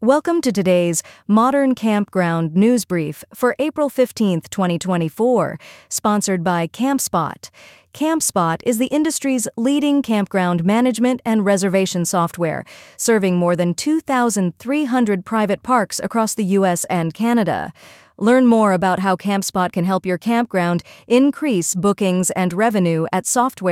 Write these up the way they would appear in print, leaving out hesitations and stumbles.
Welcome to today's Modern Campground News Brief for April 15, 2024, sponsored by CampSpot. CampSpot is the industry's leading campground management and reservation software, serving more than 2,300 private parks across the U.S. and Canada. Learn more about how CampSpot can help your campground increase bookings and revenue at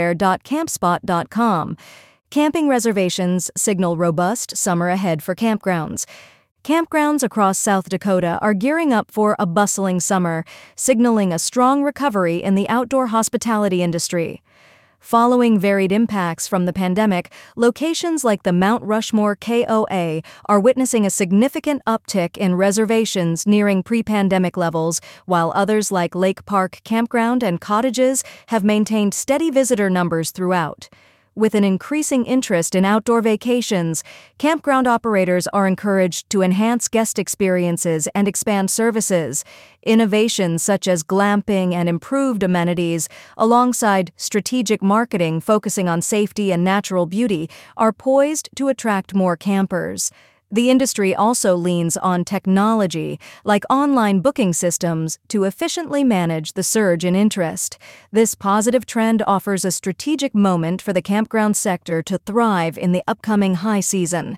software.campspot.com. Camping reservations signal robust summer ahead for campgrounds. Campgrounds across South Dakota are gearing up for a bustling summer, signaling a strong recovery in the outdoor hospitality industry. Following varied impacts from the pandemic, locations like the Mount Rushmore KOA are witnessing a significant uptick in reservations nearing pre-pandemic levels, while others like Lake Park Campground and Cottages have maintained steady visitor numbers throughout. With an increasing interest in outdoor vacations, campground operators are encouraged to enhance guest experiences and expand services. Innovations such as glamping and improved amenities, alongside strategic marketing focusing on safety and natural beauty, are poised to attract more campers. The industry also leans on technology, like online booking systems, to efficiently manage the surge in interest. This positive trend offers a strategic moment for the campground sector to thrive in the upcoming high season.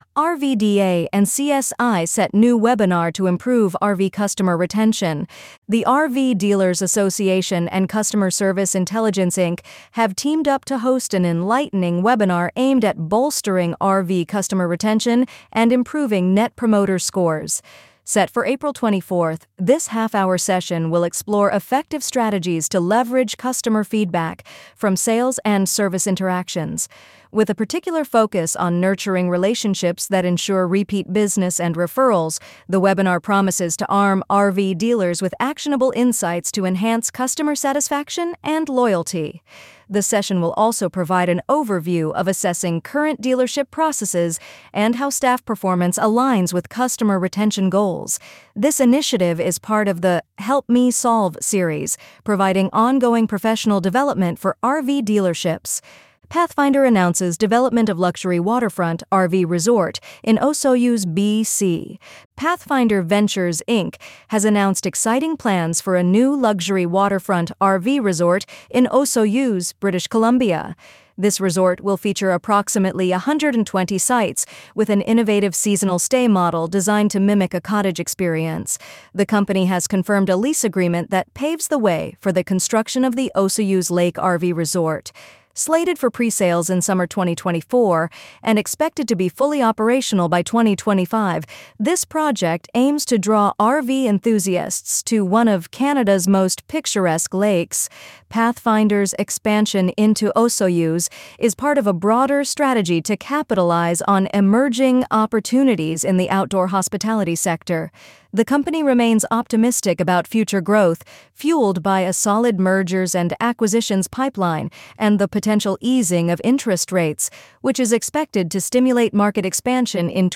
RVDA and CSI set new webinar to improve RV customer retention. The RV Dealers Association and Customer Service Intelligence Inc. have teamed up to host an enlightening webinar aimed at bolstering RV customer retention and improving Net Promoter Scores. Set for April 24th, this half-hour session will explore effective strategies to leverage customer feedback from sales and service interactions. With a particular focus on nurturing relationships that ensure repeat business and referrals, the webinar promises to arm RV dealers with actionable insights to enhance customer satisfaction and loyalty. The session will also provide an overview of assessing current dealership processes and how staff performance aligns with customer retention goals. This initiative is part of the Help Me Solve series, providing ongoing professional development for RV dealerships. Pathfinder announces development of luxury waterfront RV resort in Osoyoos, BC. Pathfinder Ventures, Inc. has announced exciting plans for a new luxury waterfront RV resort in Osoyoos, British Columbia. This resort will feature approximately 120 sites with an innovative seasonal stay model designed to mimic a cottage experience. The company has confirmed a lease agreement that paves the way for the construction of the Osoyoos Lake RV Resort. Slated for pre-sales in summer 2024 and expected to be fully operational by 2025, this project aims to draw RV enthusiasts to one of Canada's most picturesque lakes. Pathfinder's expansion into Osoyoos is part of a broader strategy to capitalize on emerging opportunities in the outdoor hospitality sector. The company remains optimistic about future growth, fueled by a solid mergers and acquisitions pipeline and the potential easing of interest rates, which is expected to stimulate market expansion in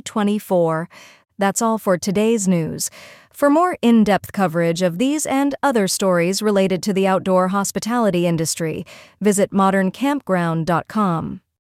2024. That's all for today's news. For more in-depth coverage of these and other stories related to the outdoor hospitality industry, visit moderncampground.com.